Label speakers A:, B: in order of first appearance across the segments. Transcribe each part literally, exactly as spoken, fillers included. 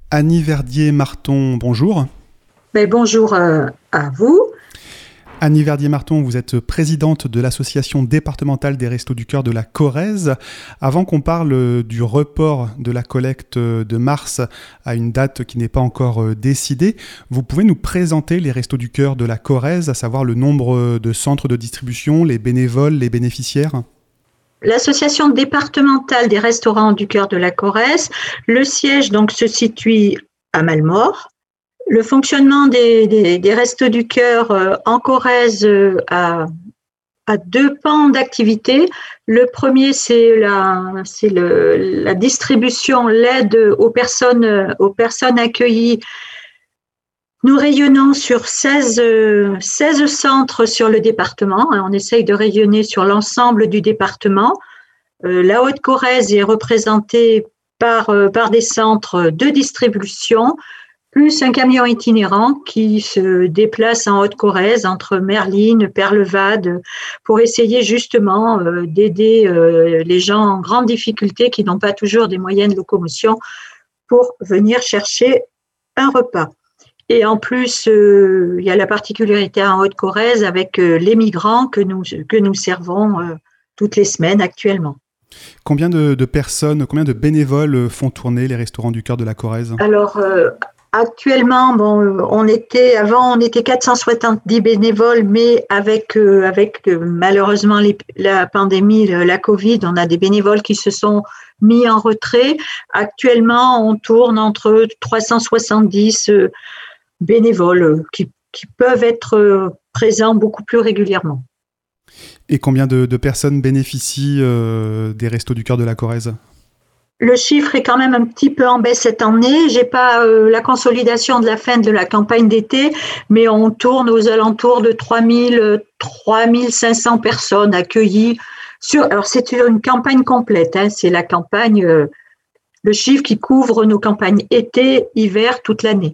A: Annie Verdier-Marton, bonjour.
B: Mais bonjour euh, à vous.
A: Annie Verdier-Marton, vous êtes présidente de l'association départementale des Restos du Cœur de la Corrèze. Avant qu'on parle du report de la collecte de mars à une date qui n'est pas encore décidée, vous pouvez nous présenter les Restos du Cœur de la Corrèze, à savoir le nombre de centres de distribution, les bénévoles, les bénéficiaires ?
B: L'association départementale des restaurants du Cœur de la Corrèze, le siège donc se situe à Mallemort. Le fonctionnement des, des, des Restos du Cœur euh, en Corrèze euh, a, a deux pans d'activité. Le premier, c'est la, c'est le, la distribution, l'aide aux personnes, aux personnes accueillies. Nous rayonnons sur seize, seize centres sur le département. On essaye de rayonner sur l'ensemble du département. La Haute-Corrèze est représentée par, par des centres de distribution, plus un camion itinérant qui se déplace en Haute-Corrèze entre Merline, Perlevade, pour essayer justement d'aider les gens en grande difficulté qui n'ont pas toujours des moyens de locomotion pour venir chercher un repas. Et en plus, euh, il y a la particularité en Haute-Corrèze avec euh, les migrants que nous, que nous servons euh, toutes les semaines actuellement.
A: Combien de, de personnes, combien de bénévoles font tourner les restaurants du Cœur de la Corrèze ?
B: Alors, euh, actuellement, bon, on était, avant, on était quatre cent soixante-dix bénévoles, mais avec, euh, avec euh, malheureusement les, la pandémie, la Covid, on a des bénévoles qui se sont mis en retrait. Actuellement, on tourne entre trois cent soixante-dix euh, bénévoles qui, qui peuvent être présents beaucoup plus régulièrement.
A: Et combien de, de personnes bénéficient euh, des Restos du Cœur de la Corrèze ?
B: Le chiffre est quand même un petit peu en baisse cette année. J'ai pas euh, la consolidation de la fin de la campagne d'été, mais on tourne aux alentours de trois mille, trois mille cinq cents personnes accueillies. Sur, alors c'est sur une campagne complète, hein, c'est la campagne, euh, le chiffre qui couvre nos campagnes été, hiver, toute l'année.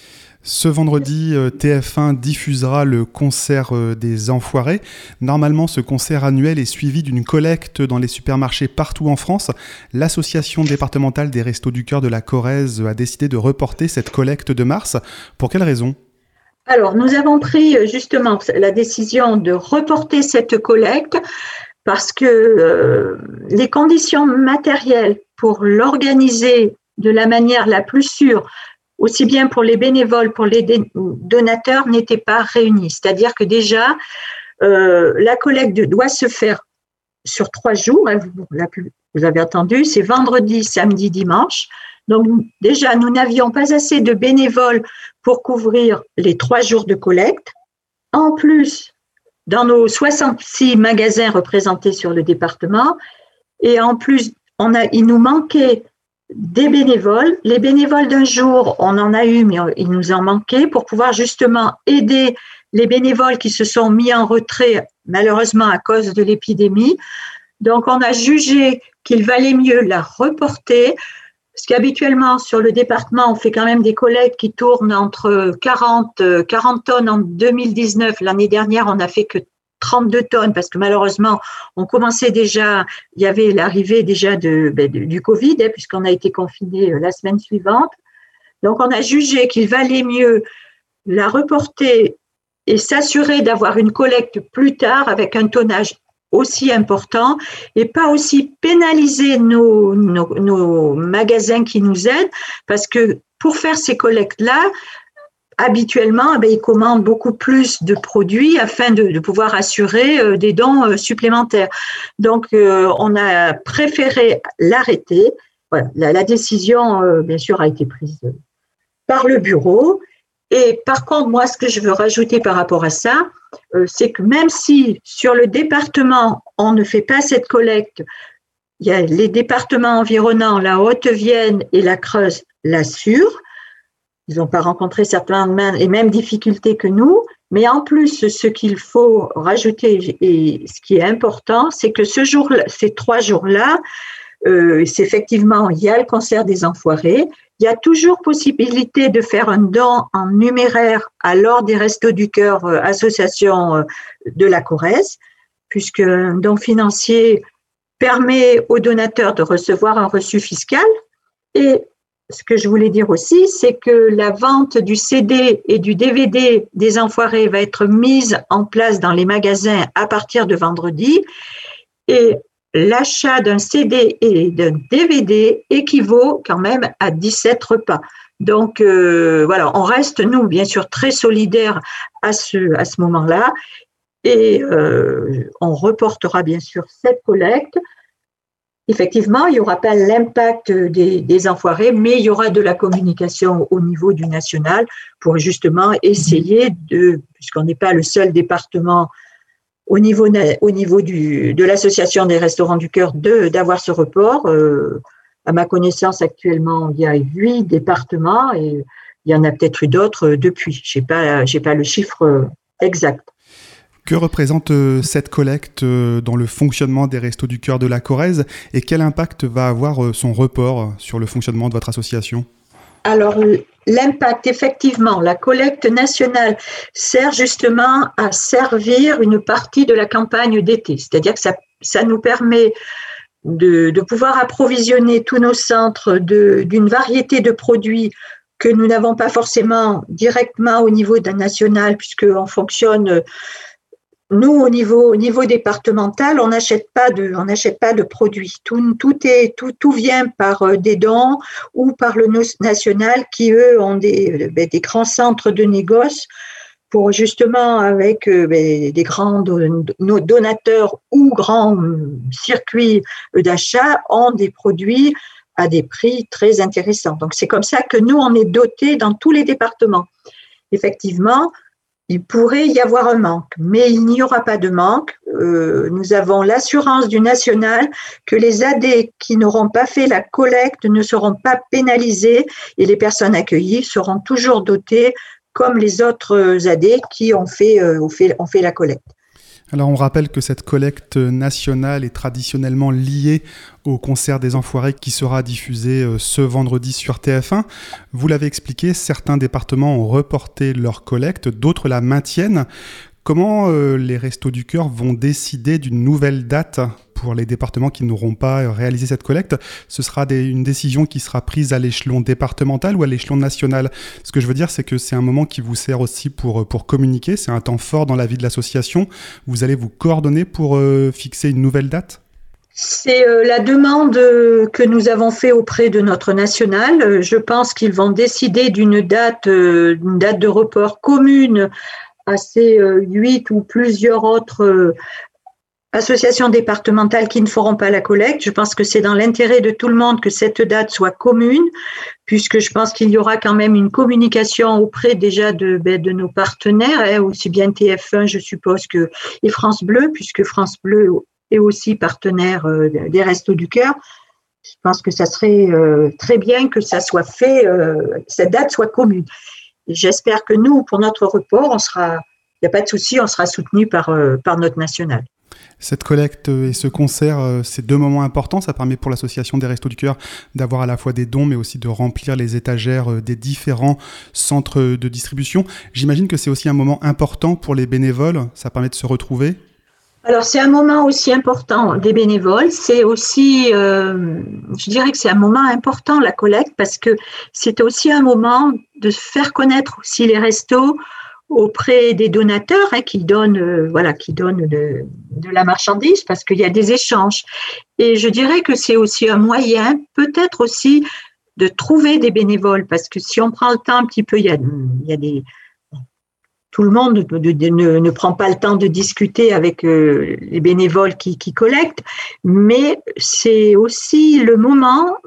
A: Ce vendredi, T F un diffusera le concert des Enfoirés. Normalement, ce concert annuel est suivi d'une collecte dans les supermarchés partout en France. L'association départementale des Restos du Cœur de la Corrèze a décidé de reporter cette collecte de mars. Pour quelle raison ?
B: Alors, nous avons pris justement la décision de reporter cette collecte parce que euh, les conditions matérielles pour l'organiser de la manière la plus sûre, aussi bien pour les bénévoles, pour les donateurs, n'étaient pas réunies. C'est-à-dire que déjà, euh, la collecte doit se faire sur trois jours. Hein, vous, vous avez entendu, c'est vendredi, samedi, dimanche. Donc déjà, nous n'avions pas assez de bénévoles pour couvrir les trois jours de collecte. En plus, dans nos soixante-six magasins représentés sur le département, et en plus, on a, il nous manquait des bénévoles. Les bénévoles d'un jour, on en a eu, mais il nous en manquait pour pouvoir justement aider les bénévoles qui se sont mis en retrait, malheureusement à cause de l'épidémie. Donc, on a jugé qu'il valait mieux la reporter, parce qu'habituellement, sur le département, on fait quand même des collectes qui tournent entre quarante, quarante tonnes en deux mille dix-neuf. L'année dernière, on n'a fait que trente-deux tonnes parce que malheureusement, on commençait déjà, il y avait l'arrivée déjà de, de, du Covid, hein, puisqu'on a été confinés la semaine suivante. Donc, on a jugé qu'il valait mieux la reporter et s'assurer d'avoir une collecte plus tard avec un tonnage aussi important et pas aussi pénaliser nos, nos, nos magasins qui nous aident parce que pour faire ces collectes-là, habituellement, eh bien, ils commandent beaucoup plus de produits afin de, de pouvoir assurer euh, des dons euh, supplémentaires. Donc, euh, on a préféré l'arrêter. Voilà, la, la décision, euh, bien sûr, a été prise par le bureau. Et par contre, moi, ce que je veux rajouter par rapport à ça, euh, c'est que même si sur le département, on ne fait pas cette collecte, il y a les départements environnants, la Haute-Vienne et la Creuse l'assurent. Ils n'ont pas rencontré certainement les mêmes difficultés que nous, mais en plus, ce qu'il faut rajouter et ce qui est important, c'est que ce jour, ces trois jours-là, euh, c'est effectivement, il y a le concert des Enfoirés, il y a toujours possibilité de faire un don en numéraire à l'Ordre des Restos du Cœur, euh, association euh, de la Corrèze, puisque un don financier permet aux donateurs de recevoir un reçu fiscal et ce que je voulais dire aussi, c'est que la vente du C D et du D V D des Enfoirés va être mise en place dans les magasins à partir de vendredi. Et l'achat d'un C D et d'un D V D équivaut quand même à dix-sept repas. Donc, euh, voilà, on reste, nous, bien sûr, très solidaires à ce, à ce moment-là. Et euh, on reportera, bien sûr, cette collecte. Effectivement, il n'y aura pas l'impact des, des Enfoirés, mais il y aura de la communication au niveau du national pour justement essayer de, puisqu'on n'est pas le seul département au niveau, au niveau du, de l'association des Restaurants du Cœur de, d'avoir ce report. Euh, à ma connaissance, actuellement, il y a huit départements et il y en a peut-être eu d'autres depuis. Je n'ai pas, j'ai pas le chiffre exact.
A: Que représente euh, cette collecte euh, dans le fonctionnement des Restos du Cœur de la Corrèze et quel impact va avoir euh, son report sur le fonctionnement de votre association ?
B: Alors, l'impact, effectivement, la collecte nationale sert justement à servir une partie de la campagne d'été. C'est-à-dire que ça, ça nous permet de, de pouvoir approvisionner tous nos centres de, d'une variété de produits que nous n'avons pas forcément directement au niveau d'un national, puisqu'on fonctionne... Nous, au niveau, au niveau départemental, on n'achète pas de, on n'achète pas de produits. Tout, tout est, tout, tout vient par des dons ou par le national qui, eux, ont des, des grands centres de négoce pour justement, avec des grands donateurs ou grands circuits d'achat, ont des produits à des prix très intéressants. Donc, c'est comme ça que nous, on est dotés dans tous les départements. Effectivement, il pourrait y avoir un manque, mais il n'y aura pas de manque. Euh, nous avons l'assurance du national que les A D qui n'auront pas fait la collecte ne seront pas pénalisés et les personnes accueillies seront toujours dotées comme les autres A D qui ont fait, euh, ont fait, ont fait la collecte.
A: Alors on rappelle que cette collecte nationale est traditionnellement liée au concert des Enfoirés qui sera diffusé ce vendredi sur T F un. Vous l'avez expliqué, certains départements ont reporté leur collecte, d'autres la maintiennent. Comment euh, les Restos du Cœur vont décider d'une nouvelle date pour les départements qui n'auront pas réalisé cette collecte ? Ce sera des, une décision qui sera prise à l'échelon départemental ou à l'échelon national ? Ce que je veux dire, c'est que c'est un moment qui vous sert aussi pour, pour communiquer. C'est un temps fort dans la vie de l'association. Vous allez vous coordonner pour euh, fixer une nouvelle date ?
B: C'est euh, la demande que nous avons faite auprès de notre national. Je pense qu'ils vont décider d'une date, euh, une date de report commune à ces huit ou plusieurs autres euh, associations départementales qui ne feront pas la collecte. Je pense que c'est dans l'intérêt de tout le monde que cette date soit commune, puisque je pense qu'il y aura quand même une communication auprès déjà de, ben, de nos partenaires, hein, aussi bien T F un, je suppose, que et France Bleu, puisque France Bleu est aussi partenaire euh, des Restos du Cœur. Je pense que ça serait euh, très bien que ça soit fait, euh, cette date soit commune. Et j'espère que nous, pour notre report, on sera, il n'y a pas de souci, on sera soutenu par, euh, par notre national.
A: Cette collecte et ce concert, euh, c'est deux moments importants. Ça permet pour l'association des Restos du Cœur d'avoir à la fois des dons, mais aussi de remplir les étagères euh, des différents centres de distribution. J'imagine que c'est aussi un moment important pour les bénévoles. Ça permet de se retrouver.
B: Alors, c'est un moment aussi important des bénévoles. C'est aussi, euh, je dirais que c'est un moment important, la collecte, parce que c'est aussi un moment de faire connaître aussi les restos auprès des donateurs hein, qui donnent, euh, voilà, qui donnent de, de la marchandise, parce qu'il y a des échanges. Et je dirais que c'est aussi un moyen, peut-être aussi, de trouver des bénévoles, parce que si on prend le temps un petit peu, il y a, il y a des... Tout le monde ne, ne, ne prend pas le temps de discuter avec euh, les bénévoles qui, qui collectent, mais c'est aussi le moment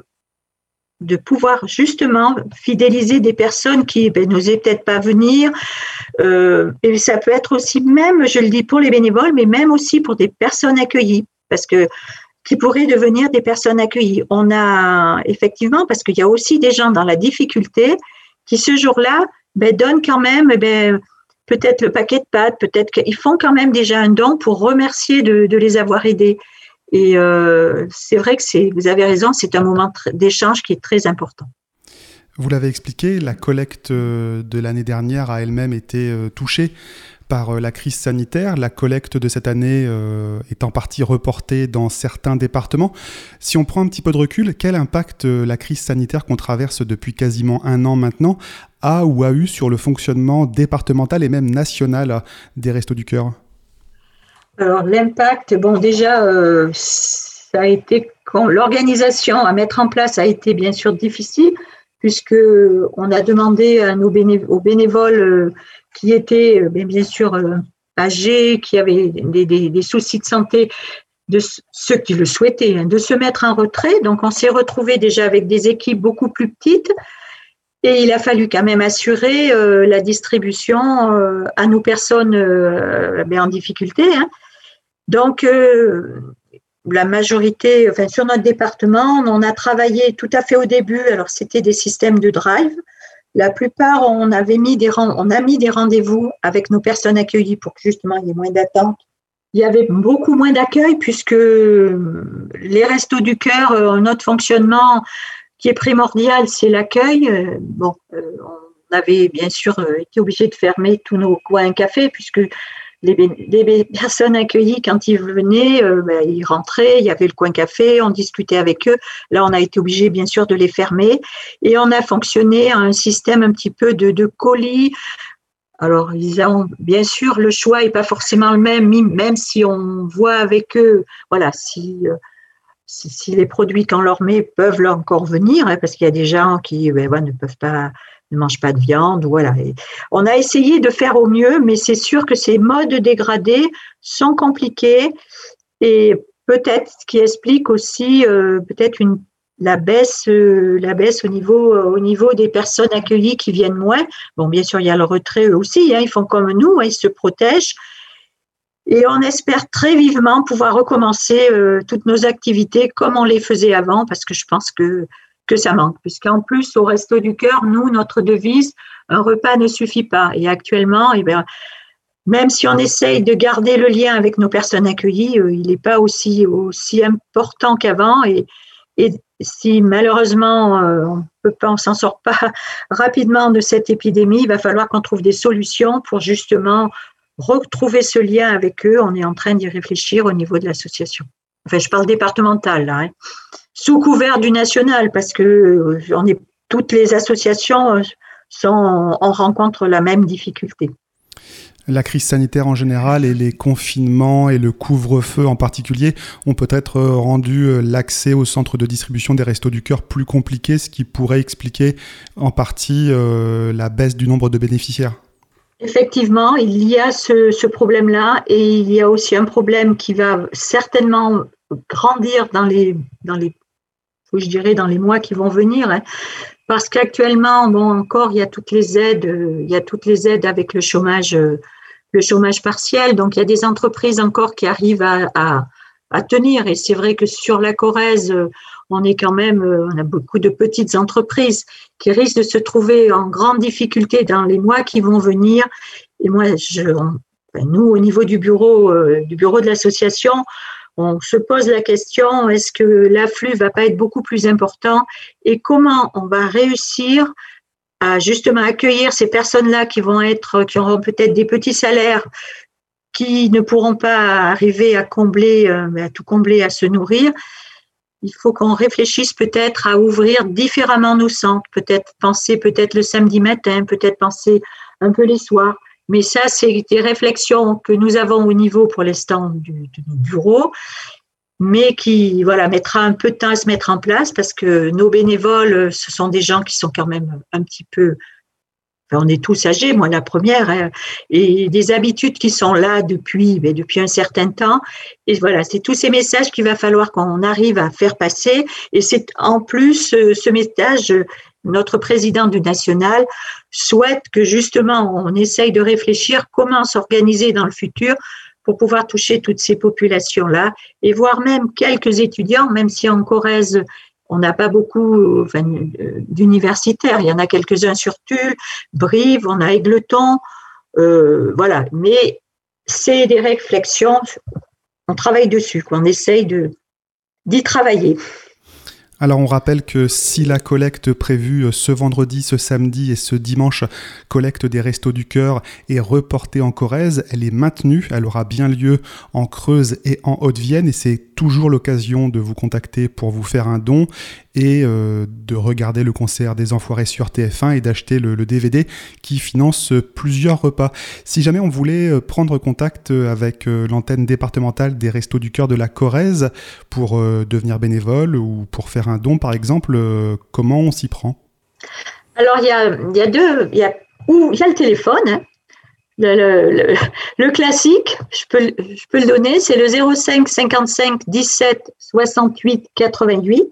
B: de pouvoir justement fidéliser des personnes qui ben, n'osaient peut-être pas venir. Euh, et ça peut être aussi même, je le dis pour les bénévoles, mais même aussi pour des personnes accueillies, parce que qui pourraient devenir des personnes accueillies. On a effectivement, parce qu'il y a aussi des gens dans la difficulté qui ce jour-là ben, donnent quand même... Ben, peut-être le paquet de pâtes, peut-être qu'ils font quand même déjà un don pour remercier de, de les avoir aidés. Et euh, c'est vrai que c'est, vous avez raison, c'est un moment d'échange qui est très important.
A: Vous l'avez expliqué, la collecte de l'année dernière a elle-même été touchée par la crise sanitaire. La collecte de cette année euh, est en partie reportée dans certains départements. Si on prend un petit peu de recul, quel impact la crise sanitaire qu'on traverse depuis quasiment un an maintenant a ou a eu sur le fonctionnement départemental et même national des Restos du Cœur ?
B: Alors l'impact, bon déjà, euh, ça a été, l'organisation à mettre en place a été bien sûr difficile, puisque on a demandé à nos béné- aux bénévoles euh, qui étaient euh, bien sûr euh, âgés, qui avaient des, des, des soucis de santé, de ceux qui le souhaitaient, hein, de se mettre en retrait. Donc on s'est retrouvés déjà avec des équipes beaucoup plus petites. Et il a fallu quand même assurer euh, la distribution euh, à nos personnes euh, en difficulté. Hein. Donc, euh, la majorité, enfin, sur notre département, on a travaillé tout à fait au début. Alors, c'était des systèmes de drive. La plupart, on avait mis des, on a mis des rendez-vous avec nos personnes accueillies pour que justement il y ait moins d'attente. Il y avait beaucoup moins d'accueil puisque les Restos du Cœur, notre fonctionnement qui est primordial, c'est l'accueil. Bon, on avait bien sûr été obligé de fermer tous nos coins cafés puisque les, les personnes accueillies, quand ils venaient, euh, ben, ils rentraient, il y avait le coin café, on discutait avec eux. Là, on a été obligé bien sûr de les fermer et on a fonctionné à un système un petit peu de, de colis. Alors, ils ont, bien sûr, le choix n'est pas forcément le même, même si on voit avec eux, voilà, si... Euh, Si, si les produits qu'on leur met peuvent leur encore venir, hein, parce qu'il y a des gens qui ben, ouais, ne peuvent pas, ne mangent pas de viande, voilà. Et on a essayé de faire au mieux, mais c'est sûr que ces modes dégradés sont compliqués et peut-être ce qui explique aussi euh, peut-être une la baisse, euh, la baisse au niveau, euh, au niveau des personnes accueillies qui viennent moins. Bon, bien sûr, il y a le retrait eux aussi, hein, ils font comme nous, hein, ils se protègent. Et on espère très vivement pouvoir recommencer euh, toutes nos activités comme on les faisait avant, parce que je pense que, que ça manque. Puisqu'en plus, au Resto du Cœur, nous, notre devise, un repas ne suffit pas. Et actuellement, eh bien, même si on essaye de garder le lien avec nos personnes accueillies, euh, il n'est pas aussi, aussi important qu'avant. Et, et si malheureusement, euh, on peut pas, on s'en sort pas rapidement de cette épidémie, il va falloir qu'on trouve des solutions pour justement retrouver ce lien avec eux. On est en train d'y réfléchir au niveau de l'association. Enfin, je parle départemental, là, hein. Sous couvert du national, parce que euh, on est, toutes les associations sont, on rencontre la même difficulté.
A: La crise sanitaire en général et les confinements et le couvre-feu en particulier ont peut-être rendu l'accès aux centres de distribution des Restos du Cœur plus compliqué, ce qui pourrait expliquer en partie euh, la baisse du nombre de bénéficiaires.
B: Effectivement, il y a ce, ce problème-là et il y a aussi un problème qui va certainement grandir dans les, dans les, je dirais, dans les mois qui vont venir, hein, parce qu'actuellement, bon, encore, il y a toutes les aides, il y a toutes les aides avec le chômage, le chômage partiel. Donc, il y a des entreprises encore qui arrivent à, à, à tenir. Et c'est vrai que sur la Corrèze, on est quand même, on a beaucoup de petites entreprises qui risquent de se trouver en grande difficulté dans les mois qui vont venir. Et moi, je, on, nous, au niveau du bureau, euh, du bureau de l'association, on se pose la question, est-ce que l'afflux va pas être beaucoup plus important et comment on va réussir à justement accueillir ces personnes-là qui vont être, qui auront peut-être des petits salaires, qui ne pourront pas arriver à combler, euh, à tout combler, à se nourrir. Il faut qu'on réfléchisse peut-être à ouvrir différemment nos centres, peut-être penser peut-être le samedi matin, peut-être penser un peu les soirs. Mais ça, c'est des réflexions que nous avons au niveau pour l'instant du, du bureau, mais qui voilà, mettra un peu de temps à se mettre en place parce que nos bénévoles, ce sont des gens qui sont quand même un petit peu... Enfin, on est tous âgés, moi la première, hein, et des habitudes qui sont là depuis, mais depuis un certain temps. Et voilà, c'est tous ces messages qu'il va falloir qu'on arrive à faire passer. Et c'est en plus ce message, notre président du national souhaite que justement on essaye de réfléchir comment s'organiser dans le futur pour pouvoir toucher toutes ces populations-là et voir même quelques étudiants, même si en Corrèze, on n'a pas beaucoup enfin, d'universitaires. Il y en a quelques-uns sur Tulle, Brive, on a Égletons. Euh, voilà. Mais c'est des réflexions. On travaille dessus, quoi. On essaye de, d'y travailler.
A: Alors on rappelle que si la collecte prévue ce vendredi, ce samedi et ce dimanche, collecte des Restos du Cœur, est reportée en Corrèze, elle est maintenue, elle aura bien lieu en Creuse et en Haute-Vienne et c'est toujours l'occasion de vous contacter pour vous faire un don et euh, de regarder le concert des Enfoirés sur T F un et d'acheter le, le D V D qui finance plusieurs repas. Si jamais on voulait prendre contact avec euh, l'antenne départementale des Restos du Cœur de la Corrèze pour euh, devenir bénévole ou pour faire un don par exemple, euh, comment on s'y prend?
B: Alors il y a, il y a deux, il y a, ou, il y a le téléphone, hein. Le, le, le, le classique, je peux, je peux le donner, c'est le zéro cinq cinquante-cinq dix-sept soixante-huit quatre-vingt-huit.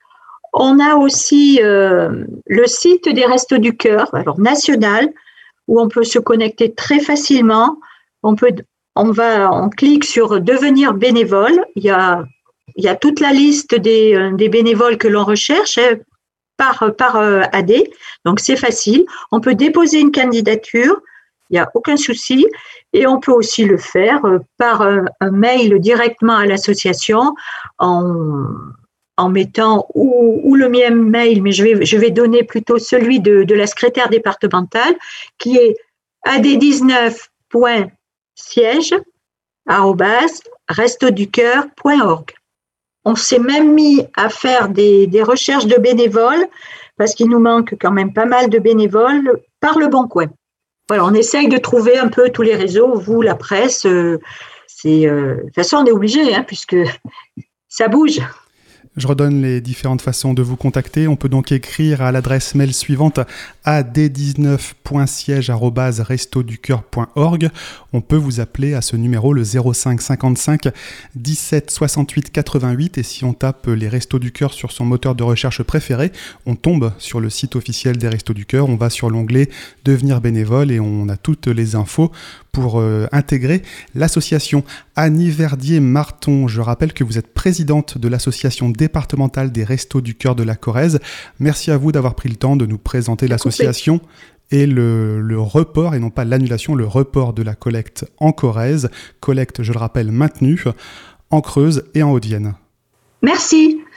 B: On a aussi euh, le site des Restos du Cœur, alors national, où on peut se connecter très facilement. On peut, on va, on clique sur devenir bénévole. Il y a, il y a toute la liste des, des bénévoles que l'on recherche hein, par, par euh, A D. Donc c'est facile. On peut déposer une candidature. Il n'y a aucun souci. Et on peut aussi le faire euh, par un, un mail directement à l'association en en mettant ou, ou le mien mail, mais je vais, je vais donner plutôt celui de, de la secrétaire départementale, qui est a d dix-neuf point siège arobase restoducoeur point org. On s'est même mis à faire des, des recherches de bénévoles, parce qu'il nous manque quand même pas mal de bénévoles par le Bon Coin. Voilà, on essaye de trouver un peu tous les réseaux, vous, la presse, euh, c'est, euh, de toute façon, on est obligé, hein, puisque ça bouge.
A: Je redonne les différentes façons de vous contacter. On peut donc écrire à l'adresse mail suivante a d dix-neuf point siège arobase restoducoeur point org. On peut vous appeler à ce numéro le zéro cinq cinquante-cinq dix-sept soixante-huit quatre-vingt-huit et si on tape les Restos du Cœur sur son moteur de recherche préféré, on tombe sur le site officiel des Restos du Cœur, on va sur l'onglet devenir bénévole et on a toutes les infos pour euh, intégrer l'association. Annie Verdier-Marton, je rappelle que vous êtes présidente de l'association départementale des Restos du Cœur de la Corrèze. Merci à vous d'avoir pris le temps de nous présenter l'association et le, le report, et non pas l'annulation, le report de la collecte en Corrèze. Collecte, je le rappelle, maintenue en Creuse et en Haute-Vienne.
B: Merci.